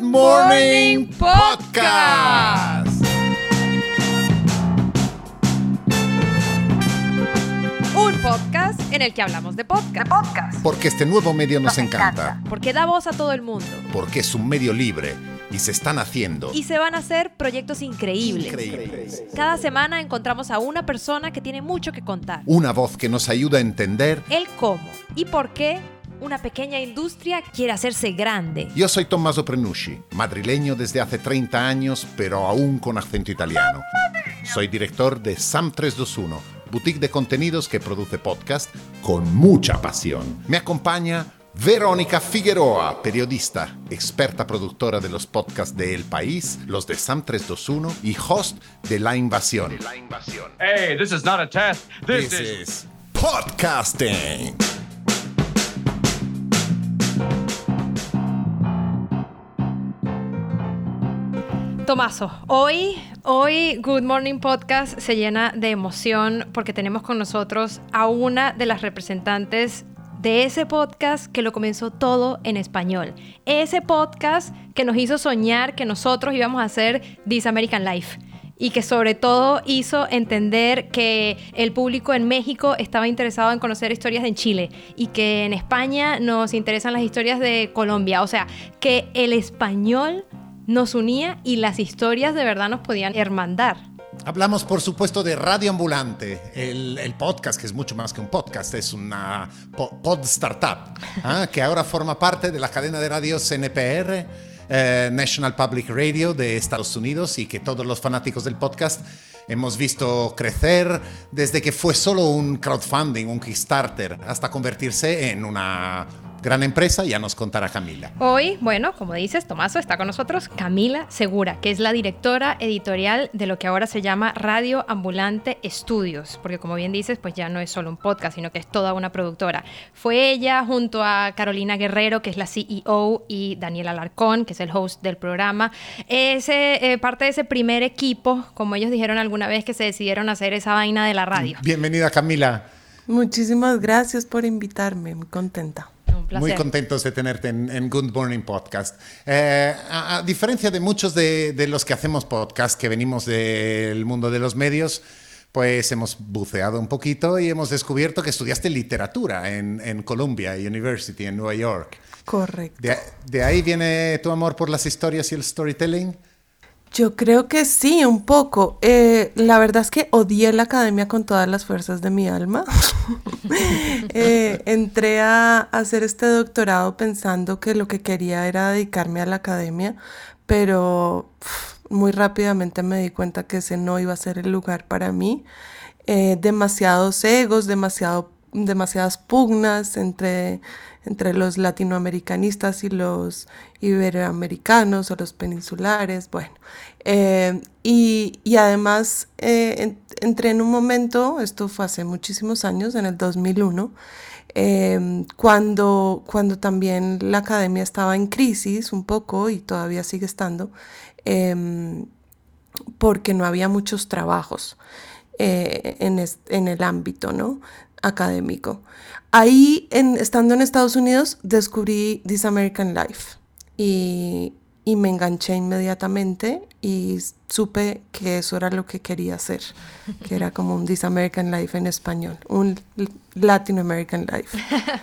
Morning Podcast. Un podcast en el que hablamos de podcast. Porque este nuevo medio nos encanta. Porque da voz a todo el mundo. Porque es un medio libre y se están haciendo. Y se van a hacer proyectos increíbles. Cada semana encontramos a una persona que tiene mucho que contar. Una voz que nos ayuda a entender el cómo y por qué una pequeña industria quiere hacerse grande. Yo soy Tommaso Prenucci, madrileño desde hace 30 años, pero aún con acento italiano. Soy director de SAM 321, boutique de contenidos que produce podcast con mucha pasión. Me acompaña Verónica Figueroa, periodista, experta productora de los podcasts de El País, los de SAM 321 y host de La Invasión. Hey, this is not a test. This is podcasting. Tommaso, hoy Good Morning Podcast se llena de emoción porque tenemos con nosotros a una de las representantes de ese podcast que lo comenzó todo en español. Ese podcast que nos hizo soñar que nosotros íbamos a hacer This American Life y que sobre todo hizo entender que el público en México estaba interesado en conocer historias de Chile y que en España nos interesan las historias de Colombia. O sea, que el español nos unía y las historias de verdad nos podían hermandar. Hablamos, por supuesto, de Radio Ambulante, el podcast, que es mucho más que un podcast, es una pod startup, que ahora forma parte de la cadena de radios NPR, National Public Radio de Estados Unidos, y que todos los fanáticos del podcast hemos visto crecer desde que fue solo un crowdfunding, un Kickstarter, hasta convertirse en una gran empresa. Ya nos contará Camila. Hoy, bueno, como dices, Tommaso, está con nosotros Camila Segura, que es la directora editorial de lo que ahora se llama Radio Ambulante Estudios, porque como bien dices, pues ya no es solo un podcast, sino que es toda una productora. Fue ella junto a Carolina Guerrero, que es la CEO, y Daniel Alarcón, que es el host del programa. Parte de ese primer equipo, como ellos dijeron alguna vez, que se decidieron hacer esa vaina de la radio. Bienvenida, Camila. Muchísimas gracias por invitarme, muy contenta. Muy contentos de tenerte en Good Morning Podcast. A diferencia de muchos de los que hacemos podcast, que venimos del mundo de los medios, pues hemos buceado un poquito y hemos descubierto que estudiaste literatura en Columbia University, en Nueva York. Correcto. ¿De ahí viene tu amor por las historias y el storytelling? Yo creo que sí, un poco. La verdad es que odié la academia con todas las fuerzas de mi alma. Entré a hacer este doctorado pensando que lo que quería era dedicarme a la academia, pero muy rápidamente me di cuenta que ese no iba a ser el lugar para mí. Demasiados egos, demasiadas pugnas entre los latinoamericanistas y los iberoamericanos o los peninsulares, bueno. Y además entré en un momento, esto fue hace muchísimos años, en el 2001, cuando también la academia estaba en crisis un poco y todavía sigue estando, porque no había muchos trabajos en el ámbito, ¿no?, académico. Ahí, estando en Estados Unidos, descubrí This American Life y me enganché inmediatamente y supe que eso era lo que quería hacer, que era como un This American Life en español, un Latin American Life.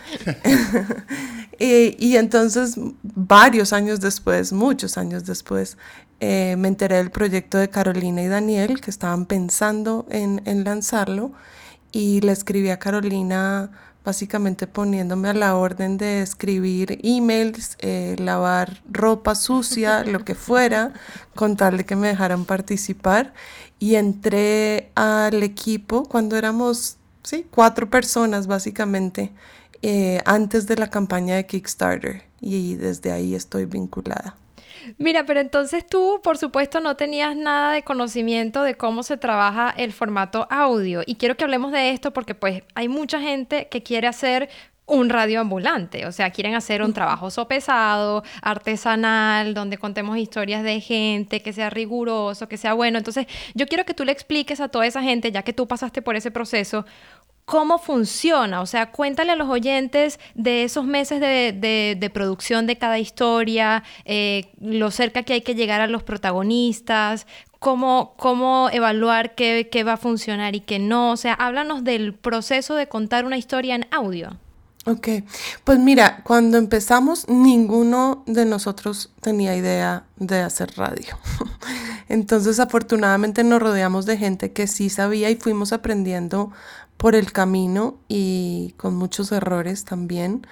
y entonces, muchos años después, me enteré del proyecto de Carolina y Daniel, que estaban pensando en lanzarlo, y le escribí a Carolina básicamente poniéndome a la orden de escribir emails, lavar ropa sucia, lo que fuera, con tal de que me dejaran participar. Y entré al equipo cuando éramos 4 personas básicamente, antes de la campaña de Kickstarter, y desde ahí estoy vinculada. Mira, pero entonces tú, por supuesto, no tenías nada de conocimiento de cómo se trabaja el formato audio. Y quiero que hablemos de esto porque pues hay mucha gente que quiere hacer un radio ambulante, o sea, quieren hacer un trabajo sopesado, artesanal, donde contemos historias de gente, que sea riguroso, que sea bueno. Entonces, yo quiero que tú le expliques a toda esa gente, ya que tú pasaste por ese proceso, ¿Cómo funciona? O sea, cuéntale a los oyentes de esos meses de producción de cada historia, lo cerca que hay que llegar a los protagonistas, cómo evaluar qué va a funcionar y qué no. O sea, háblanos del proceso de contar una historia en audio. Ok, pues mira, cuando empezamos ninguno de nosotros tenía idea de hacer radio. Entonces afortunadamente nos rodeamos de gente que sí sabía y fuimos aprendiendo por el camino y con muchos errores también.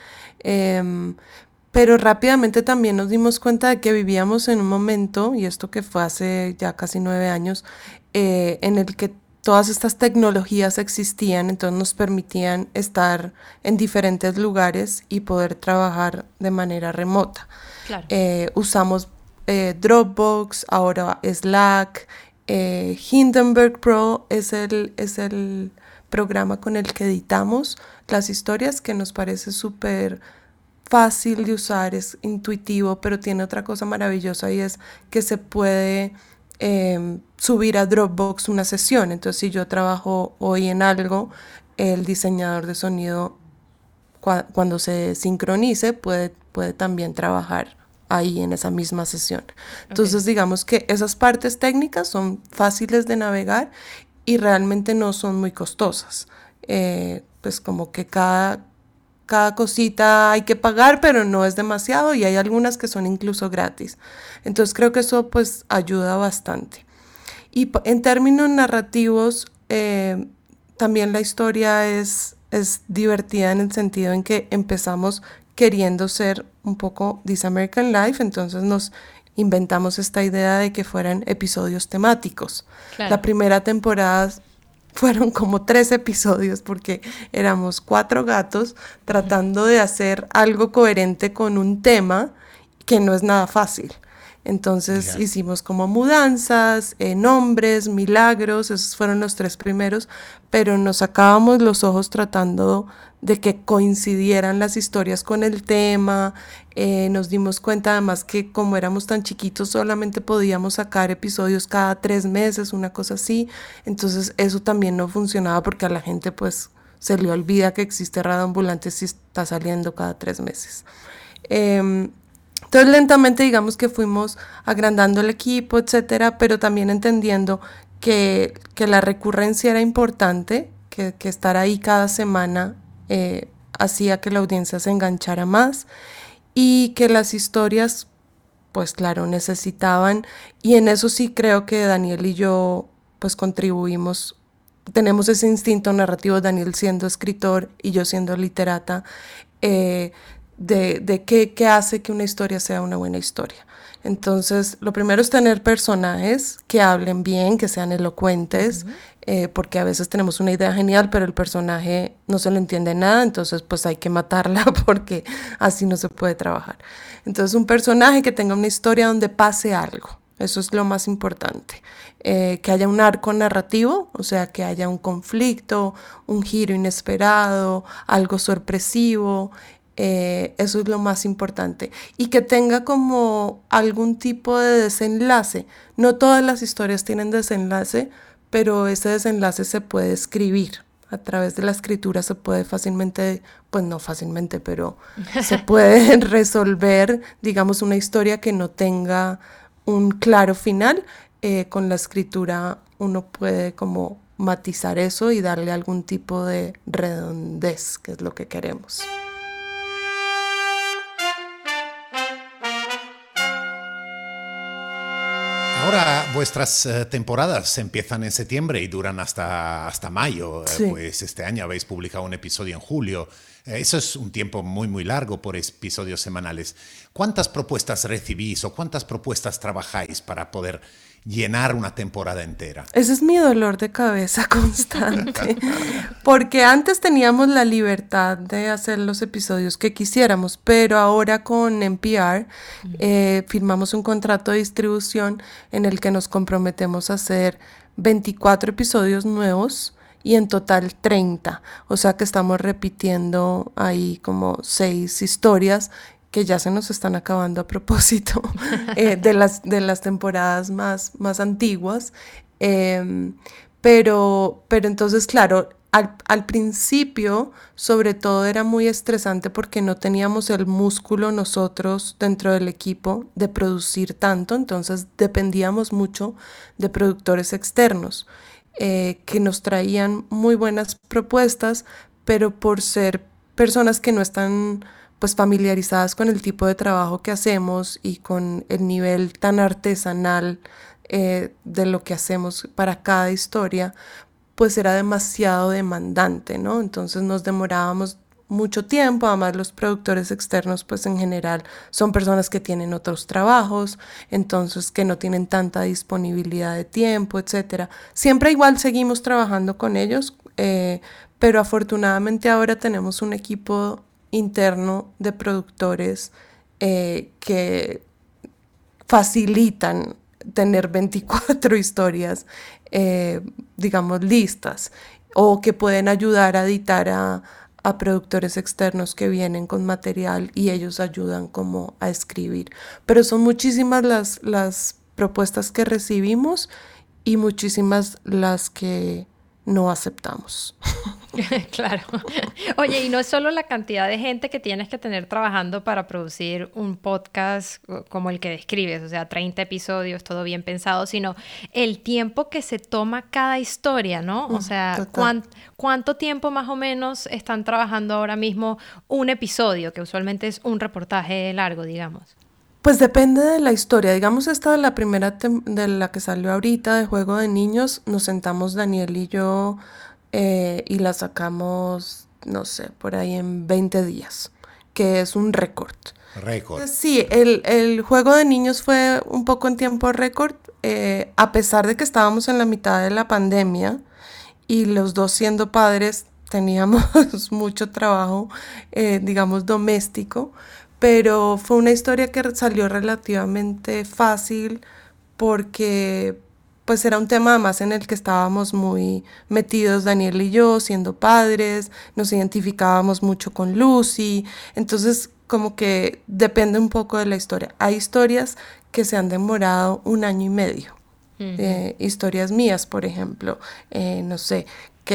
Pero rápidamente también nos dimos cuenta de que vivíamos en un momento, y esto que fue hace ya casi 9 años, en el que todas estas tecnologías existían, entonces nos permitían estar en diferentes lugares y poder trabajar de manera remota. Claro. Usamos Dropbox, ahora Slack, Hindenburg Pro es el programa con el que editamos las historias, que nos parece súper fácil de usar, es intuitivo, pero tiene otra cosa maravillosa y es que se puede subir a Dropbox una sesión. Entonces, si yo trabajo hoy en algo, el diseñador de sonido cuando se sincronice puede también trabajar ahí en esa misma sesión. Entonces, digamos que esas partes técnicas son fáciles de navegar y realmente no son muy costosas. Pues como que cada cosita hay que pagar, pero no es demasiado, y hay algunas que son incluso gratis. Entonces creo que eso pues ayuda bastante. Y en términos narrativos, también la historia es divertida en el sentido en que empezamos queriendo ser un poco This American Life, entonces nos inventamos esta idea de que fueran episodios temáticos. Claro. La primera temporada fueron como 3 episodios porque éramos 4 gatos tratando de hacer algo coherente con un tema que no es nada fácil. Entonces hicimos como mudanzas, nombres, milagros, esos fueron los 3 primeros, pero nos sacábamos los ojos tratando de que coincidieran las historias con el tema. Nos dimos cuenta además que como éramos tan chiquitos solamente podíamos sacar episodios cada 3 meses, una cosa así. Entonces eso también no funcionaba porque a la gente pues se le olvida que existe Radio Ambulante si está saliendo cada 3 meses. Entonces lentamente digamos que fuimos agrandando el equipo, etcétera, pero también entendiendo que la recurrencia era importante, que estar ahí cada semana hacía que la audiencia se enganchara más y que las historias, pues claro, necesitaban, y en eso sí creo que Daniel y yo pues contribuimos, tenemos ese instinto narrativo, Daniel siendo escritor y yo siendo literata, de qué hace que una historia sea una buena historia. Entonces, lo primero es tener personajes que hablen bien, que sean elocuentes, porque a veces tenemos una idea genial, pero el personaje no se le entiende nada, entonces pues hay que matarla porque así no se puede trabajar. Entonces, un personaje que tenga una historia donde pase algo, eso es lo más importante. Que haya un arco narrativo, o sea, que haya un conflicto, un giro inesperado, algo sorpresivo. Eso es lo más importante, y que tenga como algún tipo de desenlace. No todas las historias tienen desenlace, pero ese desenlace se puede escribir. A través de la escritura se puede fácilmente, pues no fácilmente, pero se puede resolver, digamos, una historia que no tenga un claro final. Con la escritura uno puede como matizar eso y darle algún tipo de redondez, que es lo que queremos. Ahora vuestras temporadas empiezan en septiembre y duran hasta mayo. Sí. Pues este año habéis publicado un episodio en julio. Eso es un tiempo muy, muy largo por episodios semanales. ¿Cuántas propuestas recibís o cuántas propuestas trabajáis para poder llenar una temporada entera? Ese es mi dolor de cabeza constante, porque antes teníamos la libertad de hacer los episodios que quisiéramos, pero ahora con NPR firmamos un contrato de distribución en el que nos comprometemos a hacer 24 episodios nuevos y en total 30, o sea que estamos repitiendo ahí como 6 historias que ya se nos están acabando a propósito de las temporadas más antiguas, pero entonces claro, al principio, sobre todo, era muy estresante porque no teníamos el músculo nosotros dentro del equipo de producir tanto, entonces dependíamos mucho de productores externos que nos traían muy buenas propuestas, pero por ser personas que no están pues familiarizadas con el tipo de trabajo que hacemos y con el nivel tan artesanal de lo que hacemos para cada historia, pues era demasiado demandante, ¿no? Entonces nos demorábamos mucho tiempo. Además, los productores externos pues en general son personas que tienen otros trabajos, entonces que no tienen tanta disponibilidad de tiempo, etcétera. Siempre igual seguimos trabajando con ellos, pero afortunadamente ahora tenemos un equipo interno de productores que facilitan tener 24 historias, digamos, listas, o que pueden ayudar a editar a productores externos que vienen con material y ellos ayudan como a escribir. Pero son muchísimas las propuestas que recibimos y muchísimas las que no aceptamos. Claro. Oye, y no es solo la cantidad de gente que tienes que tener trabajando para producir un podcast como el que describes, o sea, 30 episodios, todo bien pensado, sino el tiempo que se toma cada historia, ¿no? O sea, ¿cuánto tiempo más o menos están trabajando ahora mismo un episodio, que usualmente es un reportaje largo, digamos? Pues depende de la historia. Digamos, esta de la primera de la que salió ahorita, de Juego de Niños, nos sentamos Daniel y yo y la sacamos, no sé, por ahí en 20 días, que es un récord. Récord. Sí, el Juego de Niños fue un poco en tiempo récord, a pesar de que estábamos en la mitad de la pandemia y los dos siendo padres teníamos mucho trabajo, digamos, doméstico. Pero fue una historia que salió relativamente fácil porque pues era un tema además en el que estábamos muy metidos Daniel y yo, siendo padres, nos identificábamos mucho con Lucy, entonces como que depende un poco de la historia. Hay historias que se han demorado 1 año y medio, historias mías, por ejemplo, no sé,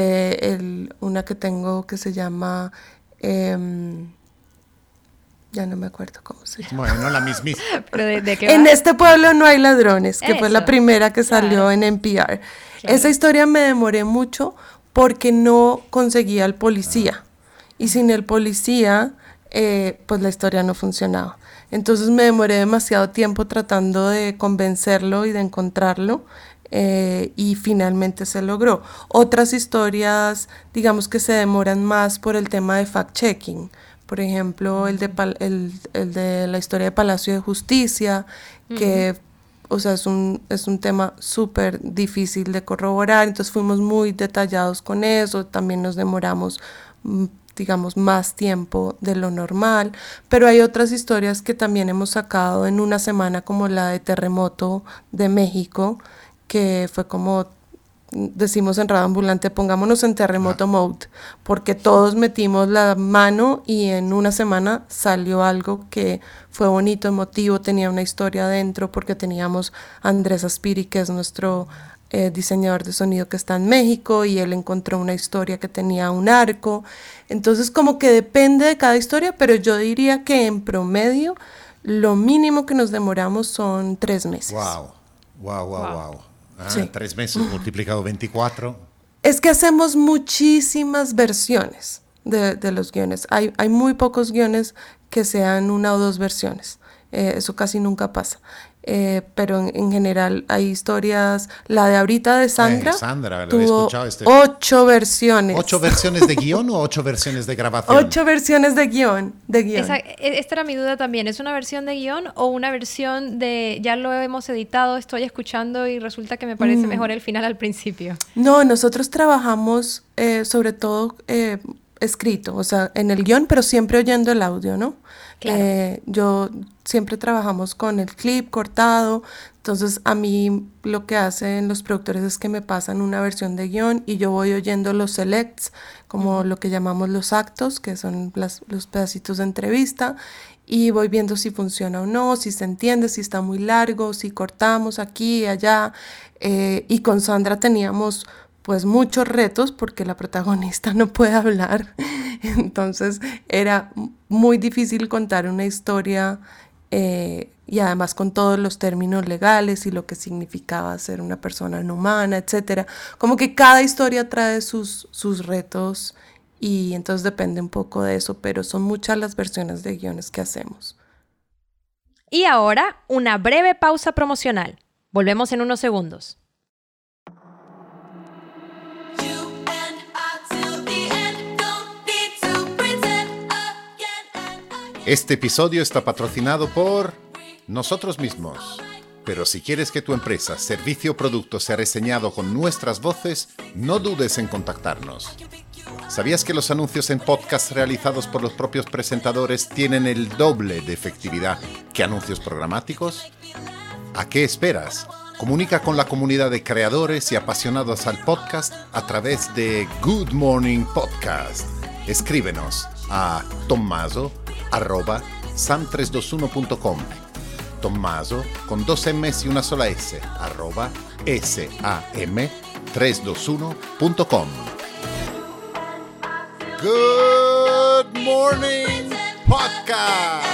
una que tengo que se llama... ya no me acuerdo cómo se llama. Bueno, la mismísima. ¿Pero de qué En va? este pueblo no hay ladrones, que fue la Eso, primera que salió claro. en NPR. Claro. Esa historia me demoré mucho porque no conseguía al policía. Y sin el policía, pues la historia no funcionaba. Entonces me demoré demasiado tiempo tratando de convencerlo y de encontrarlo. Y finalmente se logró. Otras historias, digamos que se demoran más por el tema de fact-checking. Por ejemplo, el de la historia de Palacio de Justicia, que, o sea, es un tema súper difícil de corroborar, entonces fuimos muy detallados con eso, también nos demoramos, digamos, más tiempo de lo normal, pero hay otras historias que también hemos sacado en 1 semana, como la de Terremoto de México, que fue como... decimos en Radio Ambulante, pongámonos en terremoto mode, porque todos metimos la mano y en 1 semana salió algo que fue bonito, emotivo, tenía una historia adentro, porque teníamos a Andrés Aspiri, que es nuestro diseñador de sonido que está en México, y él encontró una historia que tenía un arco. Entonces como que depende de cada historia, pero yo diría que en promedio lo mínimo que nos demoramos son 3 meses. Wow. Sí. 3 meses multiplicado 24. Es que hacemos muchísimas versiones de los guiones. Hay muy pocos guiones que sean 1 o 2 versiones. Eso casi nunca pasa. Pero en general hay historias. La de ahorita de Sandra, Sandra, lo he tuvo escuchado 8 versiones. ¿8 versiones de guión o 8 versiones de grabación? 8 versiones de guión. Esta era mi duda también. ¿Es una versión de guión o una versión de ya lo hemos editado, estoy escuchando y resulta que me parece mejor el final al principio? No, nosotros trabajamos sobre todo escrito, o sea, en el guión, pero siempre oyendo el audio, ¿no? Claro. Yo siempre trabajamos con el clip cortado, entonces a mí lo que hacen los productores es que me pasan una versión de guión y yo voy oyendo los selects, como lo que llamamos los actos, que son los pedacitos de entrevista, y voy viendo si funciona o no, si se entiende, si está muy largo, si cortamos aquí y allá. Y con Sandra teníamos pues muchos retos porque la protagonista no puede hablar, entonces era muy difícil contar una historia y además con todos los términos legales y lo que significaba ser una persona no humana, etcétera. Como que cada historia trae sus retos y entonces depende un poco de eso, pero son muchas las versiones de guiones que hacemos. Y ahora, una breve pausa promocional. Volvemos en unos segundos. Este episodio está patrocinado por nosotros mismos. Pero si quieres que tu empresa, servicio o producto sea reseñado con nuestras voces, no dudes en contactarnos. ¿Sabías que los anuncios en podcast realizados por los propios presentadores tienen el doble de efectividad que anuncios programáticos? ¿A qué esperas? Comunica con la comunidad de creadores y apasionados al podcast a través de Good Morning Podcast. Escríbenos a tommaso@sam321.com. Tommaso con 2 M's y una sola S, @sam321.com. Good Morning Podcast.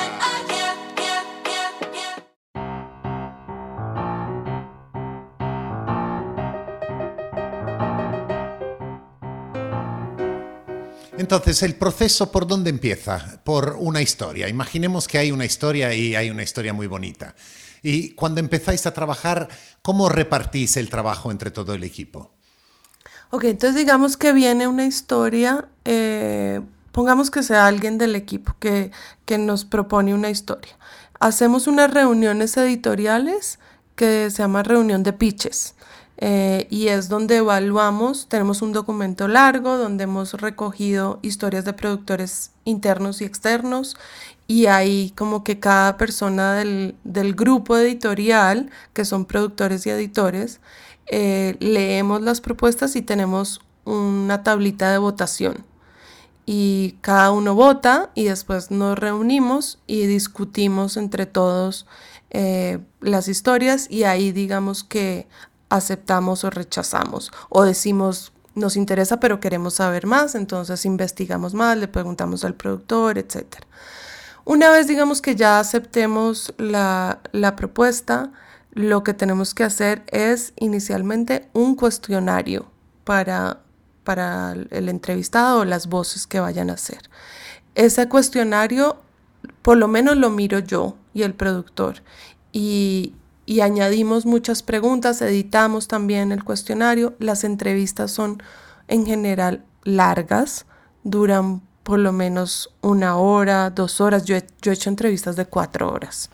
Entonces, ¿el proceso por dónde empieza? Por una historia. Imaginemos que hay una historia y hay una historia muy bonita. Y cuando empezáis a trabajar, ¿cómo repartís el trabajo entre todo el equipo? Ok, entonces digamos que viene una historia, pongamos que sea alguien del equipo que nos propone una historia. Hacemos unas reuniones editoriales que se llama reunión de pitches. Y es donde evaluamos, tenemos un documento largo donde hemos recogido historias de productores internos y externos y ahí como que cada persona del grupo editorial, que son productores y editores, leemos las propuestas y tenemos una tablita de votación y cada uno vota y después nos reunimos y discutimos entre todos las historias y ahí digamos que aceptamos o rechazamos o decimos nos interesa pero queremos saber más, entonces investigamos más, le preguntamos al productor, etc. Una vez digamos que ya aceptemos la propuesta, lo que tenemos que hacer es inicialmente un cuestionario para el entrevistado o las voces que vayan a hacer. Ese cuestionario por lo menos lo miro yo y el productor y añadimos muchas preguntas, editamos también el cuestionario. Las entrevistas son en general largas, duran por lo menos 1 hora, 2 horas. Yo he hecho entrevistas de 4 horas,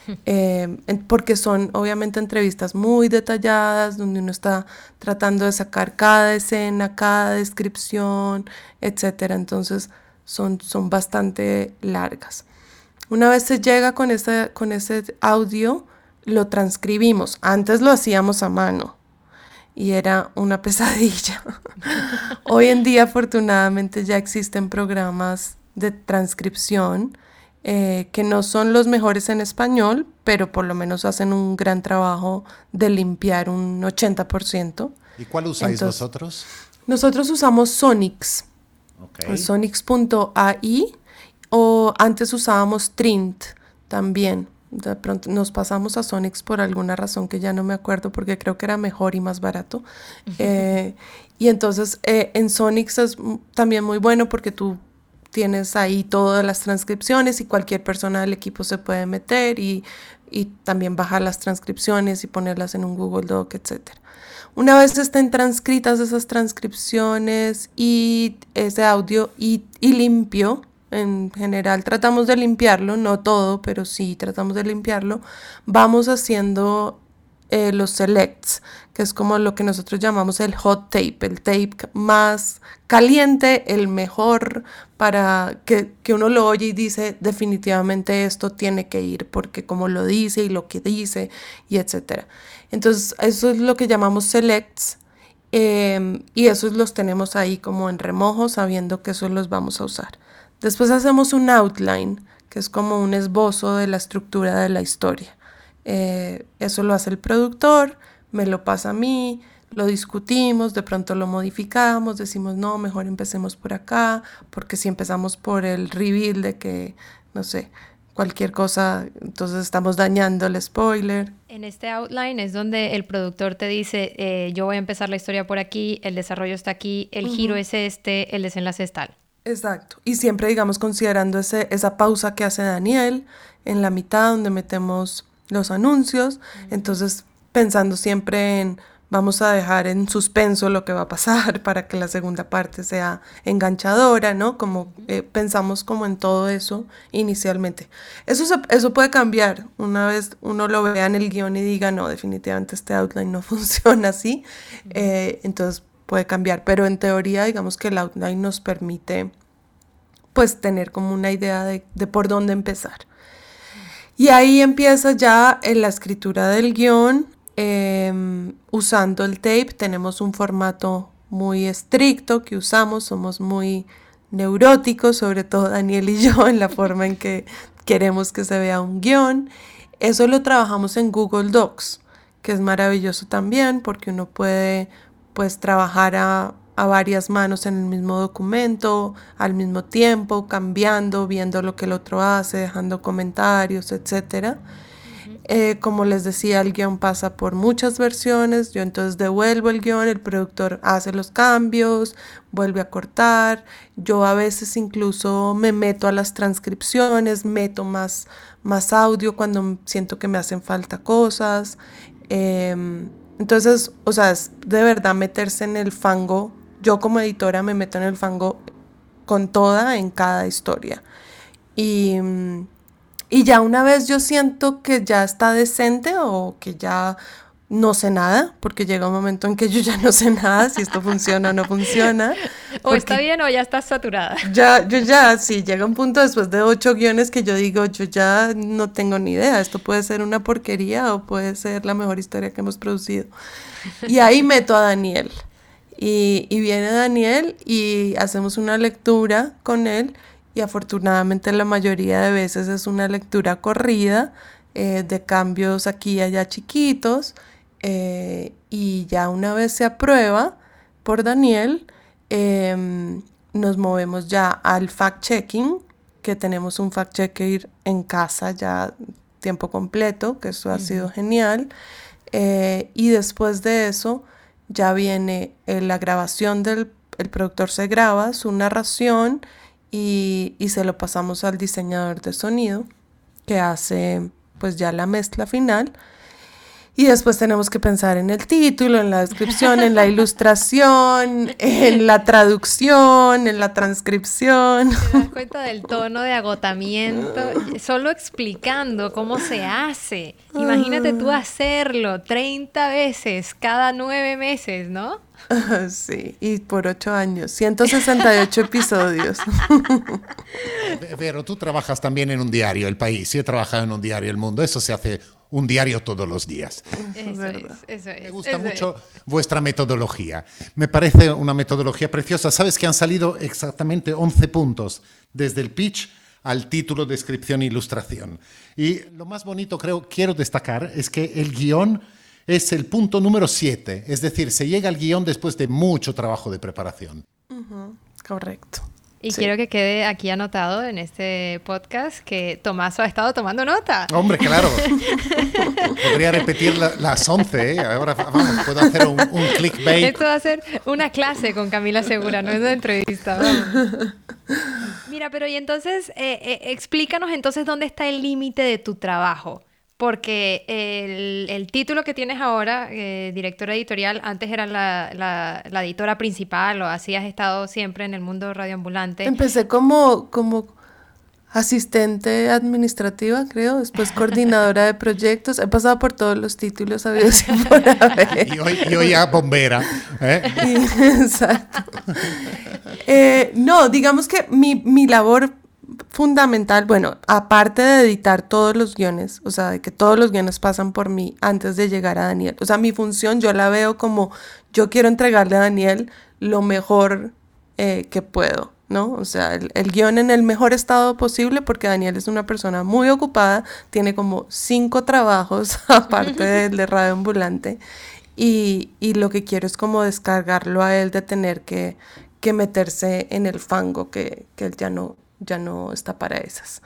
porque son obviamente entrevistas muy detalladas, donde uno está tratando de sacar cada escena, cada descripción, etc. Entonces son bastante largas. Una vez se llega con ese audio, lo transcribimos. Antes lo hacíamos a mano y era una pesadilla. Hoy en día afortunadamente ya existen programas de transcripción que no son los mejores en español, pero por lo menos hacen un gran trabajo de limpiar un 80%. ¿Y cuál usáis vosotros? Nosotros usamos Sonix, Okay. Sonix.ai o antes usábamos Trint también. De pronto nos pasamos a Sonix por alguna razón que ya no me acuerdo porque creo que era mejor y más barato. Y entonces en Sonix es también muy bueno porque tú tienes ahí todas las transcripciones y cualquier persona del equipo se puede meter y también bajar las transcripciones y ponerlas en un Google Doc, etc. Una vez estén transcritas esas transcripciones y ese audio y limpio, en general tratamos de limpiarlo, no todo, pero sí tratamos de limpiarlo, vamos haciendo los selects, que es como lo que nosotros llamamos el hot tape, el tape más caliente, el mejor para que uno lo oye y dice definitivamente esto tiene que ir porque como lo dice y lo que dice y etcétera. Entonces eso es lo que llamamos selects y esos los tenemos ahí como en remojo sabiendo que esos los vamos a usar. Después hacemos un outline, que es como un esbozo de la estructura de la historia. Eso lo hace el productor, me lo pasa a mí, lo discutimos, de pronto lo modificamos, decimos no, mejor empecemos por acá, porque si empezamos por el reveal de que, no sé, cualquier cosa, entonces estamos dañando el spoiler. En este outline es donde el productor te dice, yo voy a empezar la historia por aquí, el desarrollo está aquí, el giro es este, el desenlace es tal. Exacto. Y siempre, digamos, considerando esa pausa que hace Daniel en la mitad donde metemos los anuncios, entonces pensando siempre en vamos a dejar en suspenso lo que va a pasar para que la segunda parte sea enganchadora, ¿no? Como pensamos como en todo eso inicialmente. Eso puede cambiar una vez uno lo vea en el guión y diga, no, definitivamente este outline no funciona así. Entonces puede cambiar, pero en teoría digamos que el outline nos permite pues tener como una idea de por dónde empezar. Y ahí empieza ya la escritura del guión. Usando el tape tenemos un formato muy estricto que usamos, somos muy neuróticos, sobre todo Daniel y yo, en la forma en que queremos que se vea un guión. Eso lo trabajamos en Google Docs, que es maravilloso también porque uno puede pues trabajar a varias manos en el mismo documento, al mismo tiempo, cambiando, viendo lo que el otro hace, dejando comentarios, etcétera. Como les decía, el guión pasa por muchas versiones, yo entonces devuelvo el guión, el productor hace los cambios, vuelve a cortar, yo a veces incluso me meto a las transcripciones, meto más audio cuando siento que me hacen falta cosas, entonces, o sea, es de verdad meterse en el fango, yo como editora me meto en el fango con toda en cada historia. Y ya una vez yo siento que ya está decente o que ya no sé nada, porque llega un momento en que yo ya no sé nada si esto funciona o no funciona. O está bien o ya estás saturada. Sí, llega un punto después de 8 guiones que yo digo, yo ya no tengo ni idea, esto puede ser una porquería o puede ser la mejor historia que hemos producido. Y ahí meto a Daniel. Y viene Daniel y hacemos una lectura con él. Y afortunadamente la mayoría de veces es una lectura corrida de cambios aquí y allá chiquitos y ya una vez se aprueba por Daniel nos movemos ya al fact-checking, que tenemos un fact-checker en casa ya tiempo completo, que eso ha sido genial, y después de eso ya viene la grabación el productor se graba su narración y se lo pasamos al diseñador de sonido que hace pues ya la mezcla final y después tenemos que pensar en el título, en la descripción, en la ilustración, en la traducción, en la transcripción. ¿Te das cuenta del tono de agotamiento? Solo explicando cómo se hace. Imagínate tú hacerlo 30 veces cada 9 meses, ¿no? Sí, y por 8 años, 168 episodios. Pero tú trabajas también en un diario, El País. Yo he trabajado en un diario, El Mundo. Eso se hace un diario todos los días. Eso es. Me gusta mucho vuestra metodología. Me parece una metodología preciosa. Sabes que han salido exactamente 11 puntos desde el pitch al título, descripción e ilustración. Y lo más bonito, quiero destacar, es que el guión es el punto número 7, es decir, se llega al guión después de mucho trabajo de preparación. Correcto. Y Sí. quiero que quede aquí anotado en este podcast que Tomaso ha estado tomando nota. Hombre, claro. Podría repetir las 11, ¿eh? Ahora vamos, puedo hacer un clickbait. Esto va a ser una clase con Camila Segura, no es una entrevista. Vamos. Mira, pero y entonces, explícanos entonces dónde está el límite de tu trabajo. Porque el título que tienes ahora, directora editorial, antes era la editora principal o así has estado siempre en el mundo radioambulante. Empecé como asistente administrativa, creo, después coordinadora de proyectos. He pasado por todos los títulos habidos y por haber. Y hoy ya bombera. Exacto. No, digamos que mi labor fundamental, bueno, aparte de editar todos los guiones, o sea, de que todos los guiones pasan por mí antes de llegar a Daniel, o sea, mi función yo la veo como yo quiero entregarle a Daniel lo mejor que puedo, ¿no? O sea, el guión en el mejor estado posible, porque Daniel es una persona muy ocupada, tiene como 5 trabajos aparte del de Radio Ambulante, y lo que quiero es como descargarlo a él de tener que meterse en el fango, que él ya no está para esas.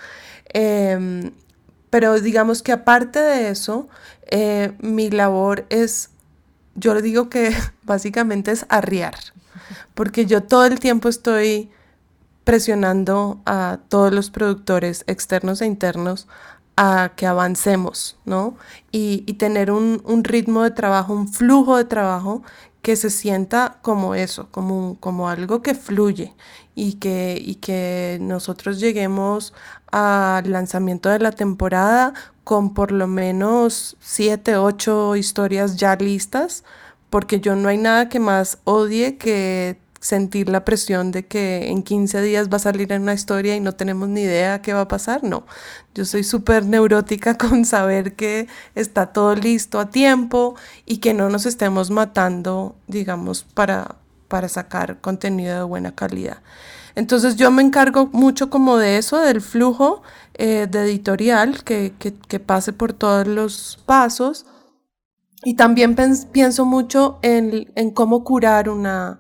Pero digamos que aparte de eso, mi labor es, yo le digo que básicamente es arriar, porque yo todo el tiempo estoy presionando a todos los productores externos e internos a que avancemos, ¿no? Y tener un ritmo de trabajo, un flujo de trabajo que se sienta como eso, como algo que fluye y que nosotros lleguemos al lanzamiento de la temporada con por lo menos 7, 8 historias ya listas, porque yo no hay nada que más odie que sentir la presión de que en 15 días va a salir una historia y no tenemos ni idea qué va a pasar. No, yo soy súper neurótica con saber que está todo listo a tiempo y que no nos estemos matando, digamos, para sacar contenido de buena calidad. Entonces yo me encargo mucho como de eso, del flujo de editorial, que pase por todos los pasos, y también pienso mucho en cómo curar una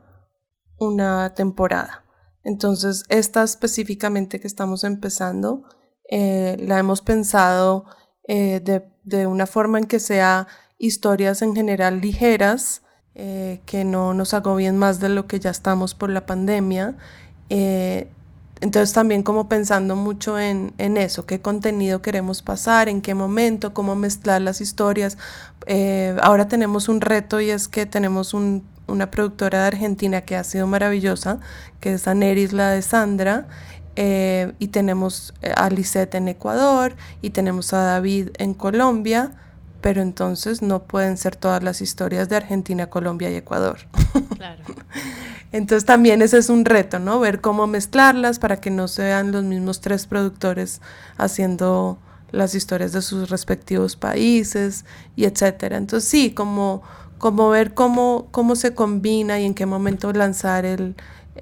temporada. Entonces, esta específicamente que estamos empezando, la hemos pensado de una forma en que sea historias en general ligeras, que no nos agobien más de lo que ya estamos por la pandemia. Entonces también como pensando mucho en eso, qué contenido queremos pasar, en qué momento, cómo mezclar las historias. Ahora tenemos un reto y es que tenemos una productora de Argentina que ha sido maravillosa, que es Aneris, la de Sandra, y tenemos a Lisette en Ecuador y tenemos a David en Colombia, pero entonces no pueden ser todas las historias de Argentina, Colombia y Ecuador. Claro. Entonces también ese es un reto, ¿no? Ver cómo mezclarlas para que no sean los mismos 3 productores haciendo las historias de sus respectivos países y etcétera. Entonces sí, como ver cómo se combina y en qué momento lanzar el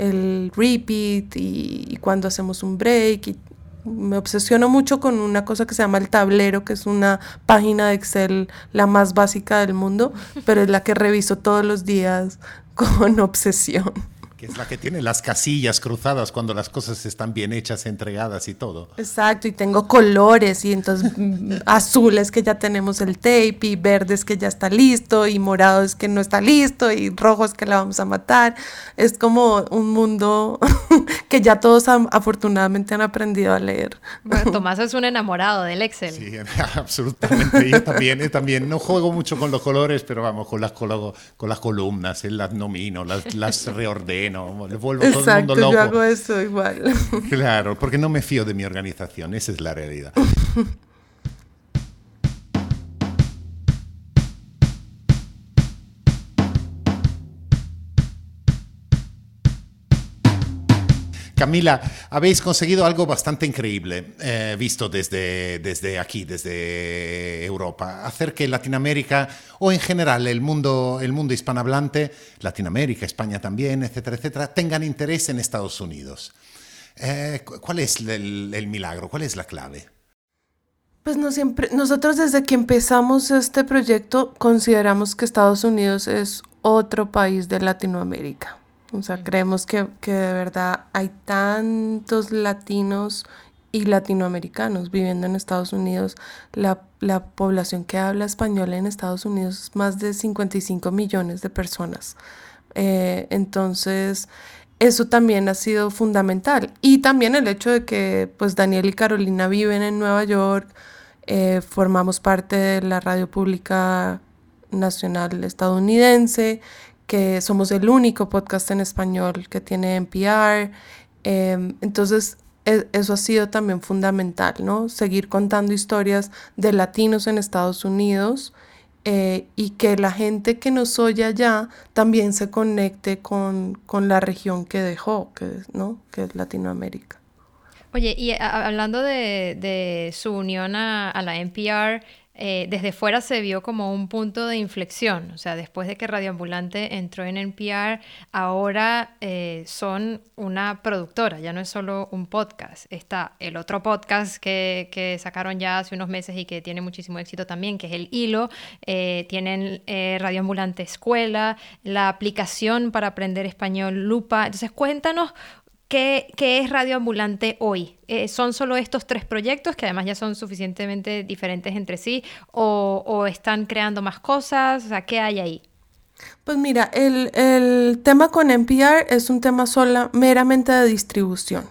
repeat y cuándo hacemos un break. Y me obsesiono mucho con una cosa que se llama el tablero, que es una página de Excel la más básica del mundo, pero es la que reviso todos los días con obsesión. Que es la que tiene las casillas cruzadas cuando las cosas están bien hechas, entregadas y todo. Exacto, y tengo colores, y entonces azules que ya tenemos el tape, y verdes que ya está listo, y morados que no está listo, y rojos que la vamos a matar. Es como un mundo que ya todos afortunadamente han aprendido a leer. Bueno, Tomás es un enamorado del Excel. Sí, absolutamente. Yo también no juego mucho con los colores, pero vamos, con las columnas, las nomino, las reordeno. Le vuelvo exacto, todo el mundo loco. Yo hago eso igual. Claro, porque no me fío de mi organización, esa es la realidad. Camila, habéis conseguido algo bastante increíble, visto desde aquí, desde Europa, hacer que Latinoamérica, o en general el mundo hispanohablante, Latinoamérica, España también, etcétera, etcétera, tengan interés en Estados Unidos. ¿Cuál es el milagro? ¿Cuál es la clave? Pues nosotros desde que empezamos este proyecto consideramos que Estados Unidos es otro país de Latinoamérica. O sea, creemos que de verdad hay tantos latinos y latinoamericanos viviendo en Estados Unidos. La población que habla español en Estados Unidos es más de 55 millones de personas. Entonces, eso también ha sido fundamental. Y también el hecho de que pues, Daniel y Carolina viven en Nueva York, formamos parte de la radio pública nacional estadounidense, que somos el único podcast en español que tiene NPR. Entonces, eso ha sido también fundamental, ¿no? Seguir contando historias de latinos en Estados Unidos, y que la gente que nos oye allá también se conecte con la región que dejó, ¿no? Que es Latinoamérica. Oye, y hablando de su unión a la NPR, desde fuera se vio como un punto de inflexión. O sea, después de que Radio Ambulante entró en NPR, ahora son una productora, ya no es solo un podcast. Está el otro podcast que sacaron ya hace unos meses y que tiene muchísimo éxito también, que es El Hilo. Tienen Radio Ambulante Escuela, la aplicación para aprender español Lupa. Entonces, cuéntanos qué es Radio Ambulante hoy. ¿Son solo estos 3 proyectos, que además ya son suficientemente diferentes entre sí, o están creando más cosas? O sea, ¿qué hay ahí? Pues mira, el tema con NPR es un tema meramente de distribución.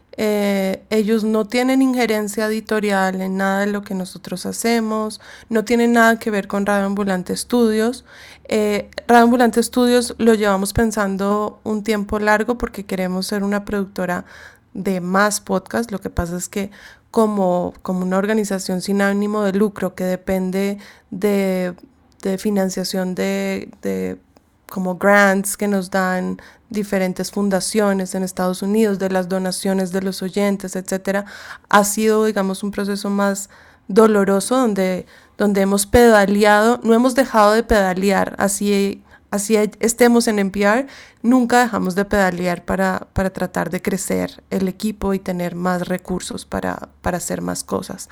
Ellos no tienen injerencia editorial en nada de lo que nosotros hacemos, no tienen nada que ver con Radio Ambulante Studios. Radio Ambulante Studios lo llevamos pensando un tiempo largo porque queremos ser una productora de más podcasts. Lo que pasa es que como una organización sin ánimo de lucro que depende de financiación de como grants que nos dan diferentes fundaciones en Estados Unidos, de las donaciones de los oyentes, etcétera, ha sido, digamos, un proceso más doloroso donde hemos pedaleado, no hemos dejado de pedalear, así estemos en NPR, nunca dejamos de pedalear para tratar de crecer el equipo y tener más recursos para hacer más cosas.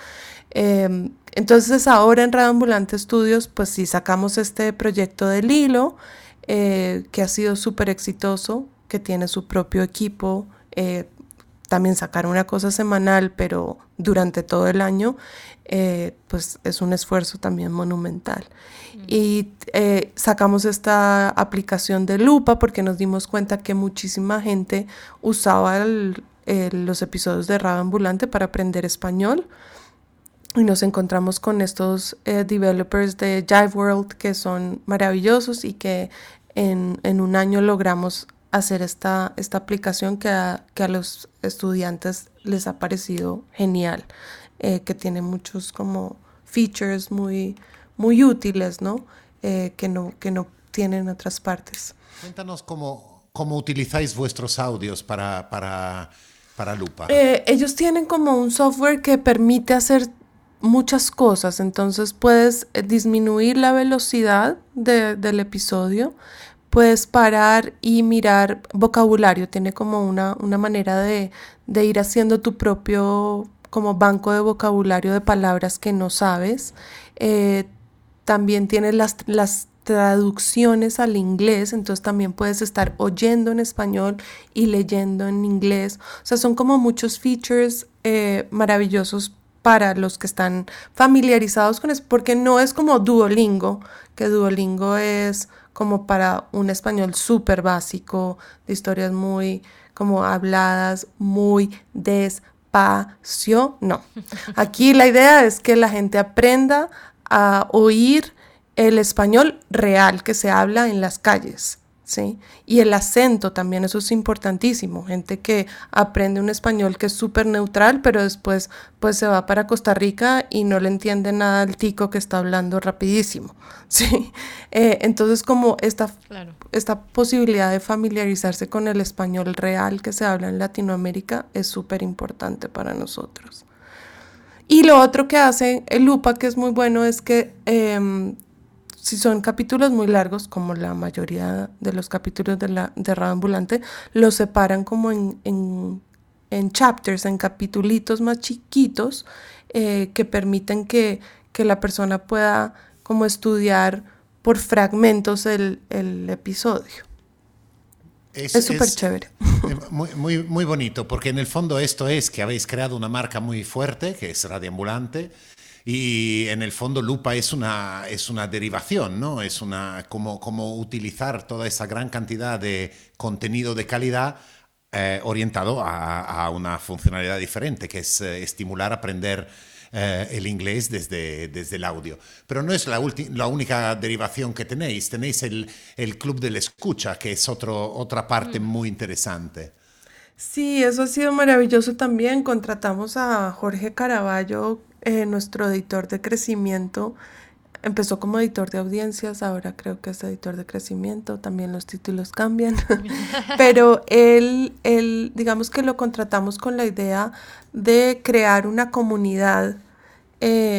Entonces ahora en Radio Ambulante Studios, pues sí sacamos este proyecto del Hilo, que ha sido súper exitoso, que tiene su propio equipo, también sacar una cosa semanal, pero durante todo el año, pues es un esfuerzo también monumental. Y sacamos esta aplicación de Lupa porque nos dimos cuenta que muchísima gente usaba los episodios de Radio Ambulante para aprender español. Y nos encontramos con estos developers de Jive World que son maravillosos y que en un año logramos hacer esta aplicación que a los estudiantes les ha parecido genial, que tiene muchos como features muy, muy útiles, ¿no? Que no tienen otras partes. Cuéntanos cómo utilizáis vuestros audios para Lupa. Ellos tienen como un software que permite hacer muchas cosas, entonces puedes disminuir la velocidad del episodio, puedes parar y mirar vocabulario, tiene como una manera de ir haciendo tu propio como banco de vocabulario de palabras que no sabes. También tiene las traducciones al inglés, entonces también puedes estar oyendo en español y leyendo en inglés. O sea, son como muchos features maravillosos para los que están familiarizados con eso, porque no es como Duolingo, que Duolingo es como para un español súper básico, de historias muy como habladas, muy despacio. No, aquí la idea es que la gente aprenda a oír el español real que se habla en las calles, ¿sí? Y el acento también, eso es importantísimo. Gente que aprende un español que es súper neutral, pero después pues se va para Costa Rica y no le entiende nada al tico que está hablando rapidísimo, ¿sí? Entonces como esta posibilidad de familiarizarse con el español real que se habla en Latinoamérica es súper importante para nosotros. Y lo otro que hace el Lupa, que es muy bueno, es que si son capítulos muy largos, como la mayoría de los capítulos de Radio Ambulante, los separan como en chapters, en capitulitos más chiquitos, que permiten que la persona pueda como estudiar por fragmentos el episodio. Es súper chévere. Muy, muy bonito, porque en el fondo esto es que habéis creado una marca muy fuerte, que es Radio Ambulante, y en el fondo Lupa es una derivación, ¿no? Es como utilizar toda esa gran cantidad de contenido de calidad orientado a una funcionalidad diferente, que es estimular a aprender el inglés desde el audio. Pero no es la única derivación que tenéis. Tenéis el Club del Escucha, que es otra parte muy interesante. Sí, eso ha sido maravilloso también. Contratamos a Jorge Caraballo, nuestro editor de crecimiento. Empezó como editor de audiencias, ahora creo que es editor de crecimiento, también los títulos cambian. Pero él, digamos que lo contratamos con la idea de crear una comunidad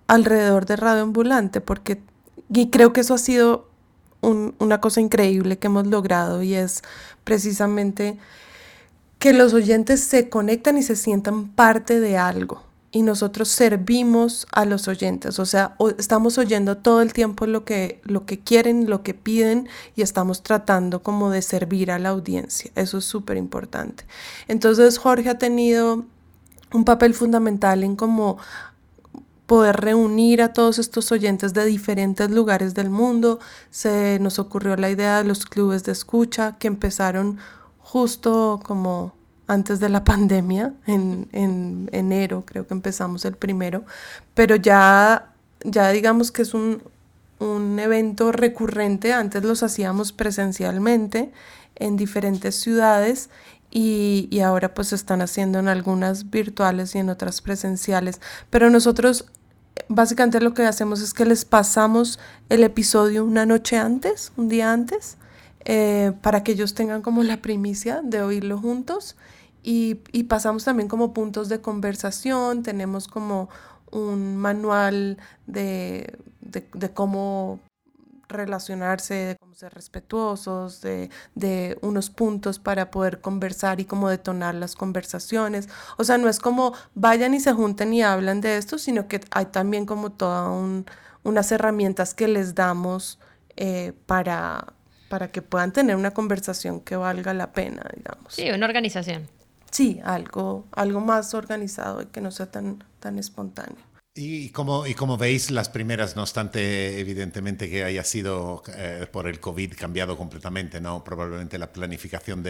alrededor de Radio Ambulante, y creo que eso ha sido una cosa increíble que hemos logrado, y es precisamente que los oyentes se conectan y se sientan parte de algo. Y nosotros servimos a los oyentes, o sea, estamos oyendo todo el tiempo lo que quieren, lo que piden, y estamos tratando como de servir a la audiencia. Eso es súper importante. Entonces Jorge ha tenido un papel fundamental en cómo poder reunir a todos estos oyentes de diferentes lugares del mundo. Se nos ocurrió la idea de los clubes de escucha que empezaron justo como antes de la pandemia, en enero creo que empezamos el primero, pero ya digamos que es un evento recurrente. Antes los hacíamos presencialmente en diferentes ciudades y ahora pues se están haciendo en algunas virtuales y en otras presenciales, pero nosotros básicamente lo que hacemos es que les pasamos el episodio una noche antes, un día antes, para que ellos tengan como la primicia de oírlo juntos. Y pasamos también como puntos de conversación. Tenemos como un manual de cómo relacionarse, de cómo ser respetuosos, de unos puntos para poder conversar y cómo detonar las conversaciones. O sea, no es como vayan y se junten y hablan de esto, sino que hay también como todas unas herramientas que les damos para que puedan tener una conversación que valga la pena, digamos. Sí, una organización. Sí, algo más organizado y que no sea tan espontáneo. Y como veis, las primeras, no obstante, evidentemente que haya sido por el COVID cambiado completamente, ¿no? Probablemente la planificación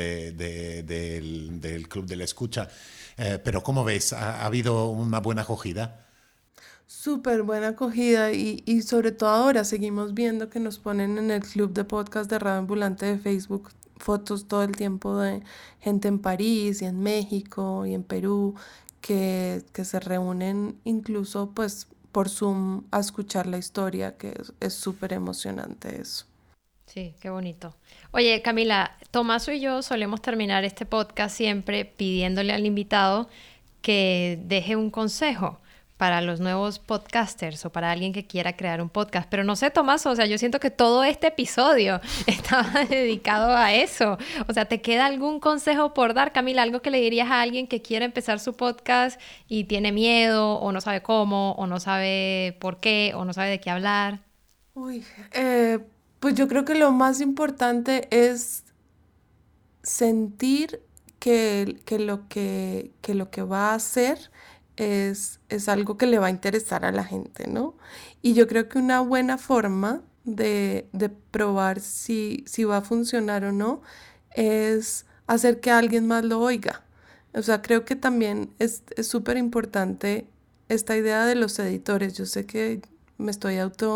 del Club de la Escucha, pero ¿cómo veis? ¿Ha habido una buena acogida? Súper buena acogida y sobre todo ahora seguimos viendo que nos ponen en el Club de Podcast de Radio Ambulante de Facebook fotos todo el tiempo de gente en París y en México y en Perú que se reúnen incluso pues por Zoom a escuchar la historia, que es súper emocionante eso. Sí, qué bonito. Oye, Camila, Tomaso y yo solemos terminar este podcast siempre pidiéndole al invitado que deje un consejo para los nuevos podcasters o para alguien que quiera crear un podcast. Pero no sé, Tomaso, o sea, yo siento que todo este episodio estaba dedicado a eso. O sea, ¿te queda algún consejo por dar, Camila? Algo que le dirías a alguien que quiere empezar su podcast y tiene miedo o no sabe cómo o no sabe por qué o no sabe de qué hablar. Pues yo creo que lo más importante es sentir que lo que va a hacer es algo que le va a interesar a la gente, ¿no? Y yo creo que una buena forma de probar si va a funcionar o no es hacer que alguien más lo oiga. O sea, creo que también es súper importante esta idea de los editores. Yo sé que me estoy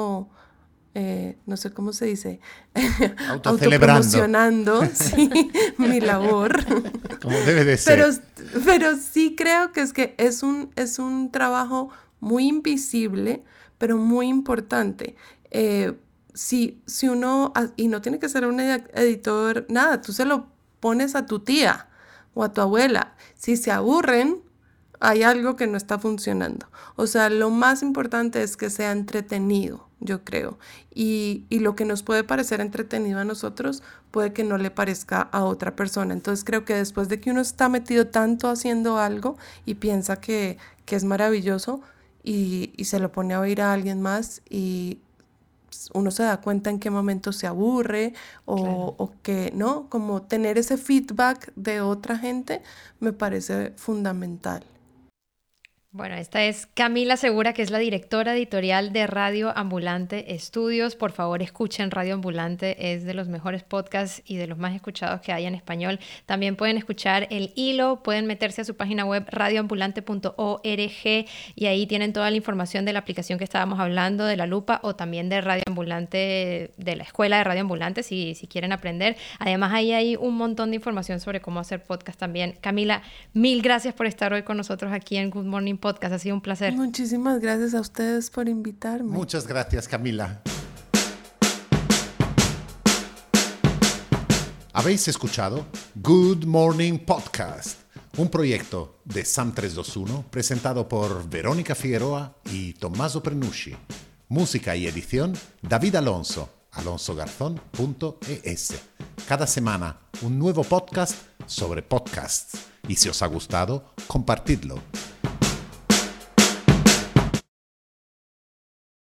no sé cómo se dice, autopromocionando, sí, mi labor. Como debe de ser. Pero sí creo que es un trabajo muy invisible, pero muy importante. Si uno, y no tiene que ser un editor, nada, tú se lo pones a tu tía o a tu abuela. Si se aburren, hay algo que no está funcionando. O sea, lo más importante es que sea entretenido, yo creo. Y lo que nos puede parecer entretenido a nosotros puede que no le parezca a otra persona. Entonces creo que después de que uno está metido tanto haciendo algo y piensa que es maravilloso y se lo pone a oír a alguien más y uno se da cuenta en qué momento se aburre o que, ¿no? Como tener ese feedback de otra gente me parece fundamental. Bueno, esta es Camila Segura, que es la directora editorial de Radio Ambulante Estudios. Por favor, escuchen Radio Ambulante, es de los mejores podcasts y de los más escuchados que hay en español. También pueden escuchar El Hilo, pueden meterse a su página web radioambulante.org y ahí tienen toda la información de la aplicación que estábamos hablando, de La Lupa, o también de Radio Ambulante, de la escuela de Radio Ambulante, si quieren aprender. Además, ahí hay un montón de información sobre cómo hacer podcast también. Camila, mil gracias por estar hoy con nosotros aquí en Good Morning Podcast, ha sido un placer. Muchísimas gracias a ustedes por invitarme. Muchas gracias, Camila. ¿Habéis escuchado Good Morning Podcast? un proyecto de SAM 321 presentado por Verónica Figueroa y Tommaso Prenucci. Música y edición David Alonso, alonsogarzón.es. Cada semana un nuevo podcast sobre podcasts. Y si os ha gustado, compartidlo.